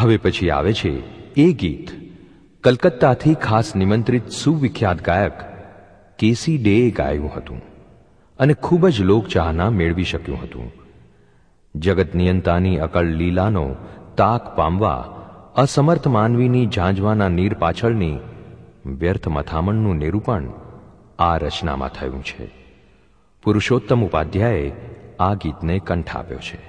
હવે પછી આવે છે એ ગીત કલકત્તાથી ખાસ નિમંત્રિત સુવિખ્યાત ગાયક કેસી ડેએ ગાયું હતું અને ખૂબ જ લોકચાહના મેળવી શક્યું હતું. જગત નિયંતાની અકળ લીલાનો તાક પામવા અસમર્થ માનવીની ઝાંઝવાના નીર પાછળની વ્યર્થ મથામણનું નિરૂપણ આ રચનામાં થયું છે. પુરુષોત્તમ ઉપાધ્યાયે આ ગીતને કંઠાવ્યો છે.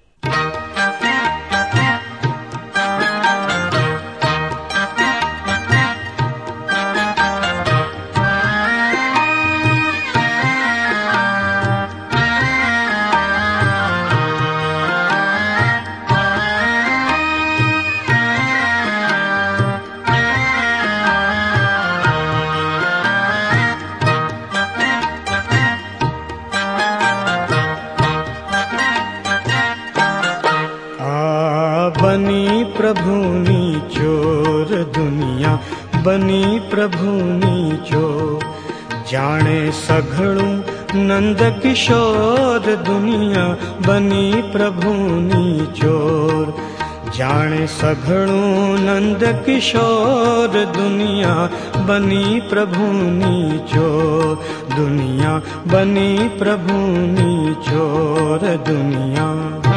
प्रभुनी चोर दुनिया बनी प्रभुनी चोर जाने सघड़ू नंद किशोर दुनिया बनी प्रभुनी चोर जाने सघड़ू नंद किशोर दुनिया बनी प्रभुनी चोर दुनिया बनी प्रभुनी चोर दुनिया.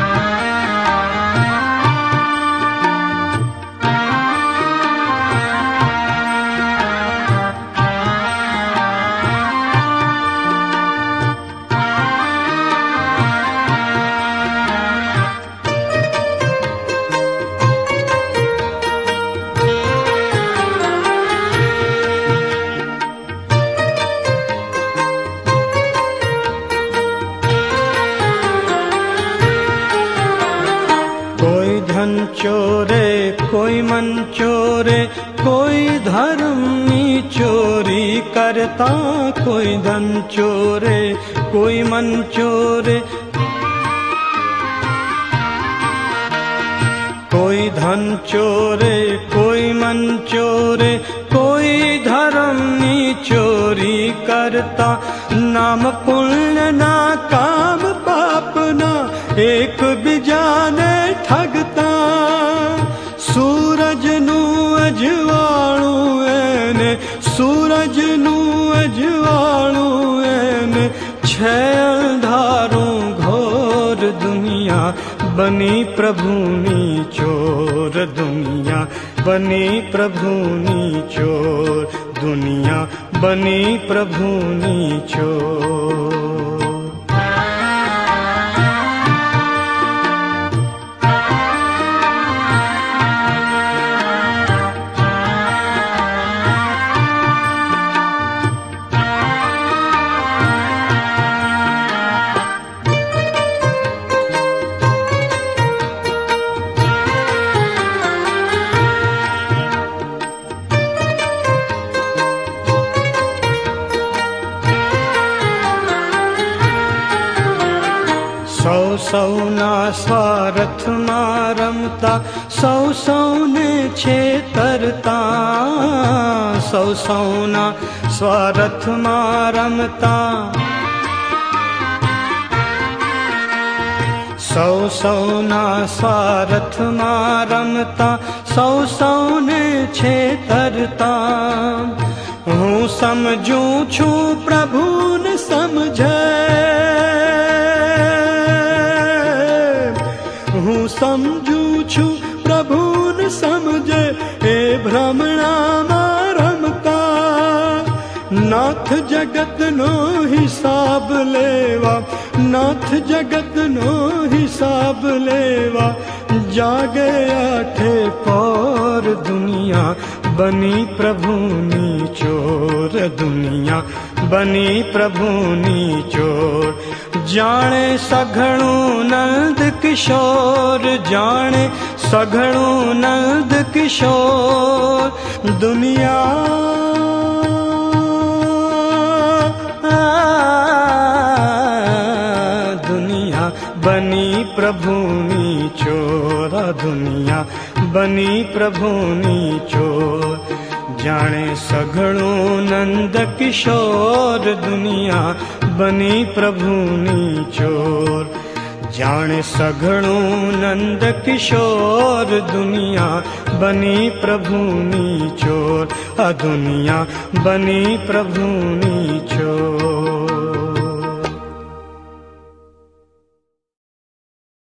चोरे कोई मन चोरे कोई धर्म की चोरी करता कोई धन चोरे कोई मन चोरे कोई धन चोरे कोई मन चोरे कोई धर्म की चोरी करता नाम पुण्य ना काम पाप ना एक बिजाने ठगता सूरज नू अजवाणू एने सूरज नू अजवाणू एने छह अंधारों घोर दुनिया बनी प्रभुनी चोर दुनिया बनी प्रभुनी चोर दुनिया बनी प्रभुनी चोर. સૌના સ્વાર્થમાં રમતા સૌને છેતરતા સૌના સ્વાર્થમાં રમતા સૌના સ્વાર્થમાં રમતા સૌને છેતરતા હું સમજું છું પ્રભુને સમજે હું સમજું છું પ્રભુને સમજે એ ભ્રમણામાં રમતા નાથ જગતનો હિસાબ લેવા નાથ જગતનો હિસાબ લેવા જાગે આઠે પર દુનિયા બની પ્રભુની ચોર દુનિયા બની પ્રભુની ચોર जाने सघड़ू नंद किशोर जाने सघड़ू नंद किशोर दुनिया दुनिया बनी प्रभुनी चोर दुनिया बनी प्रभुनी चोर जाने सघड़ू नंद किशोर दुनिया बनी प्रभुनी चोर जाने सघड़ो नंद किशोर दुनिया बनी प्रभुनी चोर, दुनिया बनी प्रभुनी चोर।